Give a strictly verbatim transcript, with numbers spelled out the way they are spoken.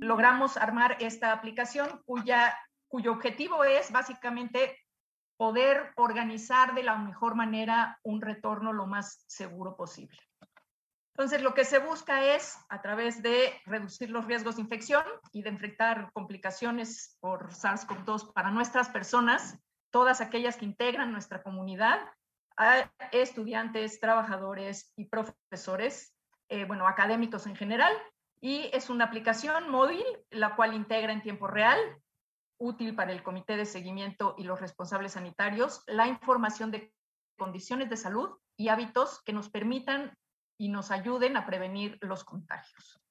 logramos armar esta aplicación cuya, cuyo objetivo es básicamente poder organizar de la mejor manera un retorno lo más seguro posible. Entonces, lo que se busca es, a través de reducir los riesgos de infección y de enfrentar complicaciones por SARS-CoV dos para nuestras personas, todas aquellas que integran nuestra comunidad, a estudiantes, trabajadores y profesores, eh, bueno, académicos en general, y es una aplicación móvil, la cual integra en tiempo real, útil para el comité de seguimiento y los responsables sanitarios, la información de condiciones de salud y hábitos que nos permitan y nos ayuden a prevenir los contagios.